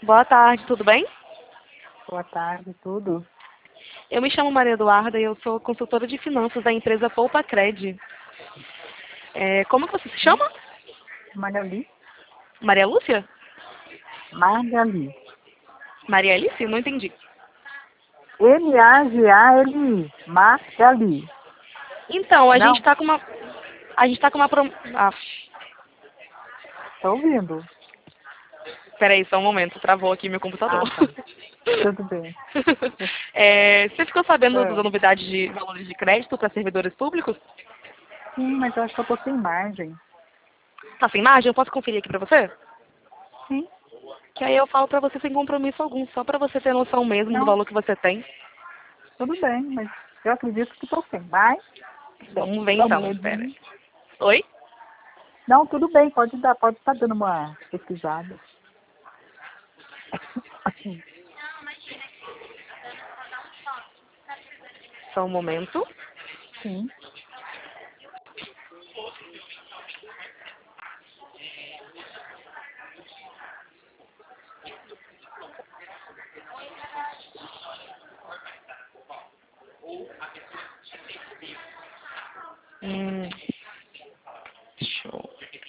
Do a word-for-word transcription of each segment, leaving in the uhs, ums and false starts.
Boa tarde, tudo bem? Boa tarde, tudo? Eu me chamo Maria Eduarda e eu sou consultora de finanças da empresa Poupa Cred. É, como que você se chama? Magali? Maria Lúcia? Magali. Maria Alice? Não entendi. M A G A L I. Magali. Então, a Não, gente tá com uma... A gente tá com uma... Prom... Ah, tô ouvindo. peraí, só um momento. Travou aqui meu Ah, computador. tá. Tudo bem. É, você ficou sabendo É. das novidades de valores de crédito para servidores públicos? Sim, mas eu acho que eu tô sem margem. Tá sem margem? Eu posso conferir aqui pra você? Sim. Que aí eu falo pra você sem compromisso algum, só pra você ter noção mesmo do Não, valor que você tem. tudo bem, mas eu acredito que tô sem. Mas, Vamos ver dá uma então, espera. olhadinha. Oi? Não, tudo bem, pode dar, pode estar dando uma pesquisada. Só um momento. Sim. Hum, show.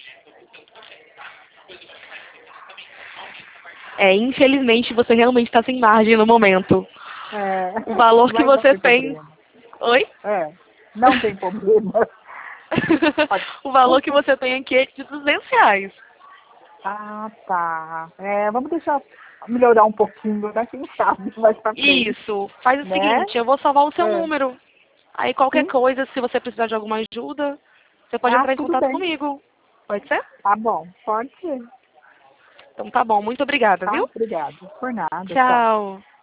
É, infelizmente você realmente está sem margem no momento. É, O valor que mas não você tem tem. problema. Oi? É, não tem problema. Pode. O valor que você tem aqui é de duzentos reais. Ah, tá. É, vamos deixar melhorar um pouquinho, né? Quem sabe mais pra frente, Isso. Faz o né? seguinte, eu vou salvar o seu É. número. Aí qualquer Sim. coisa, se você precisar de alguma ajuda, você pode Ah, entrar em tudo contato bem. comigo. Pode ser? Tá bom. Pode ser. Então tá bom. Muito obrigada, Tá? viu? Obrigada. Por nada. Tchau. Tchau.